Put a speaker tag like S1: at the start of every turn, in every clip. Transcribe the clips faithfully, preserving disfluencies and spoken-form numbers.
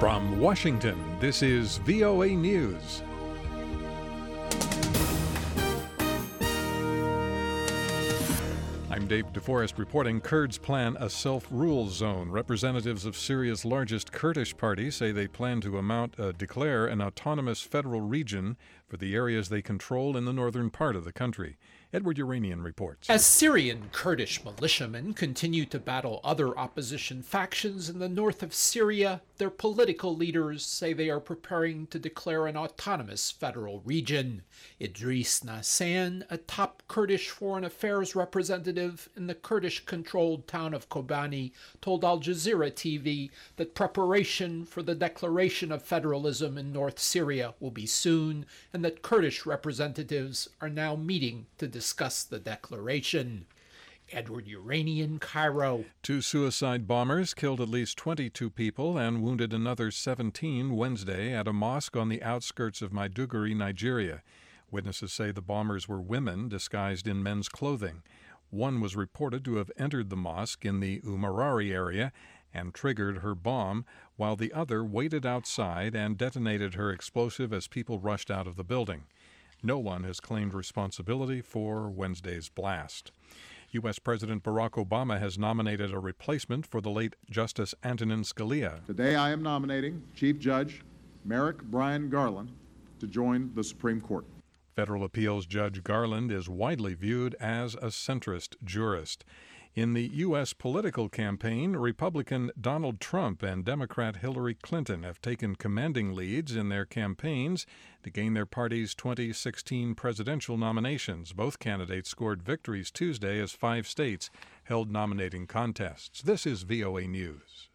S1: From Washington, this is V O A News. I'm Dave DeForest reporting. Kurds plan a self-rule zone. Representatives of Syria's largest Kurdish party say they plan to amount, uh, declare an autonomous federal region for the areas they control in the northern part of the country. Edward Uranian reports.
S2: As Syrian Kurdish militiamen continue to battle other opposition factions in the north of Syria, their political leaders say they are preparing to declare an autonomous federal region. Idris Nassan, a top Kurdish foreign affairs representative in the Kurdish-controlled town of Kobani, told Al Jazeera T V that preparation for the declaration of federalism in North Syria will be soon, and that Kurdish representatives are now meeting to discuss the declaration. Edward Uranian, Cairo.
S1: Two suicide bombers killed at least twenty-two people and wounded another seventeen Wednesday at a mosque on the outskirts of Maiduguri, Nigeria. Witnesses say the bombers were women disguised in men's clothing. One was reported to have entered the mosque in the Umarari area and triggered her bomb, while the other waited outside and detonated her explosive as people rushed out of the building. No one has claimed responsibility for Wednesday's blast. U S. President Barack Obama has nominated a replacement for the late Justice Antonin Scalia.
S3: Today I am nominating Chief Judge Merrick Brian Garland to join the Supreme Court.
S1: Federal Appeals Judge Garland is widely viewed as a centrist jurist. In the U S political campaign, Republican Donald Trump and Democrat Hillary Clinton have taken commanding leads in their campaigns to gain their party's twenty sixteen presidential nominations. Both candidates scored victories Tuesday as five states held nominating contests. This is V O A News.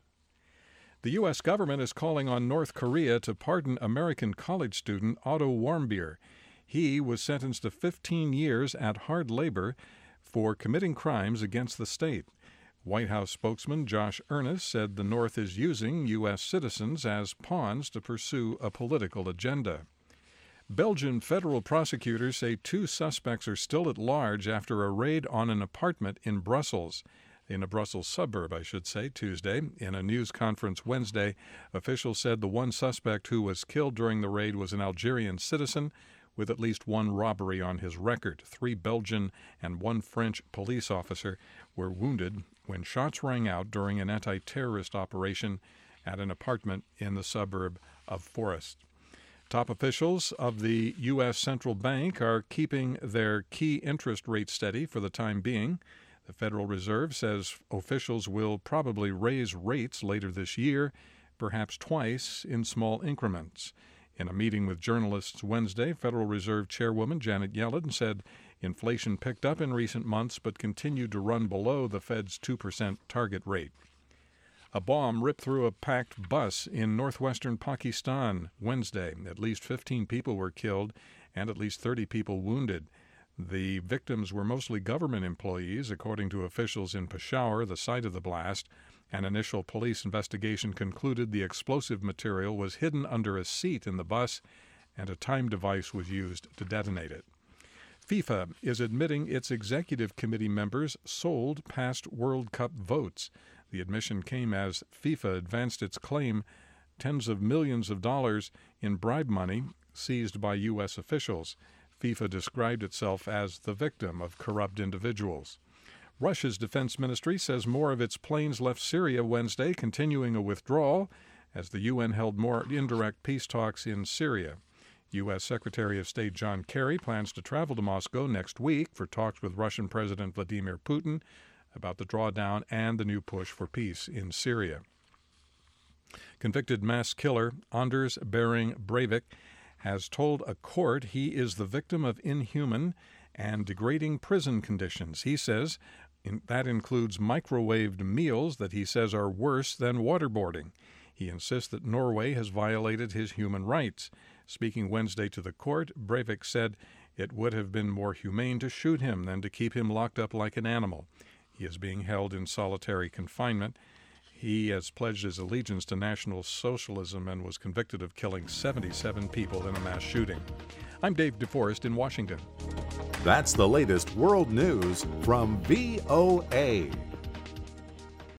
S1: The U S government is calling on North Korea to pardon American college student Otto Warmbier. He was sentenced to fifteen years at hard labor for committing crimes against the state. White House spokesman Josh Earnest said the North is using U S citizens as pawns to pursue a political agenda. Belgian federal prosecutors say two suspects are still at large after a raid on an apartment in Brussels. In a Brussels suburb, I should say, Tuesday. In a news conference Wednesday, officials said the one suspect who was killed during the raid was an Algerian citizen with at least one robbery on his record. Three Belgian and one French police officer were wounded when shots rang out during an anti-terrorist operation at an apartment in the suburb of Forest. Top officials of the U S Central Bank are keeping their key interest rate steady for the time being. The Federal Reserve says officials will probably raise rates later this year, perhaps twice in small increments. In a meeting with journalists Wednesday, Federal Reserve Chairwoman Janet Yellen said inflation picked up in recent months but continued to run below the Fed's two percent target rate. A bomb ripped through a packed bus in northwestern Pakistan Wednesday. At least fifteen people were killed and at least thirty people wounded. The victims were mostly government employees, according to officials in Peshawar, the site of the blast. An initial police investigation concluded the explosive material was hidden under a seat in the bus and a time device was used to detonate it. FIFA is admitting its executive committee members sold past World Cup votes. The admission came as FIFA advanced its claim tens of millions of dollars in bribe money seized by U S officials. FIFA described itself as the victim of corrupt individuals. Russia's defense ministry says more of its planes left Syria Wednesday, continuing a withdrawal as the U N held more indirect peace talks in Syria. U S. Secretary of State John Kerry plans to travel to Moscow next week for talks with Russian President Vladimir Putin about the drawdown and the new push for peace in Syria. Convicted mass killer Anders Behring Breivik has told a court he is the victim of inhuman and degrading prison conditions. He says in, that includes microwaved meals that he says are worse than waterboarding. He insists that Norway has violated his human rights. Speaking Wednesday to the court, Breivik said it would have been more humane to shoot him than to keep him locked up like an animal. He is being held in solitary confinement. He has pledged his allegiance to National Socialism and was convicted of killing seventy-seven people in a mass shooting. I'm Dave DeForest in Washington.
S4: That's the latest world news from V O A.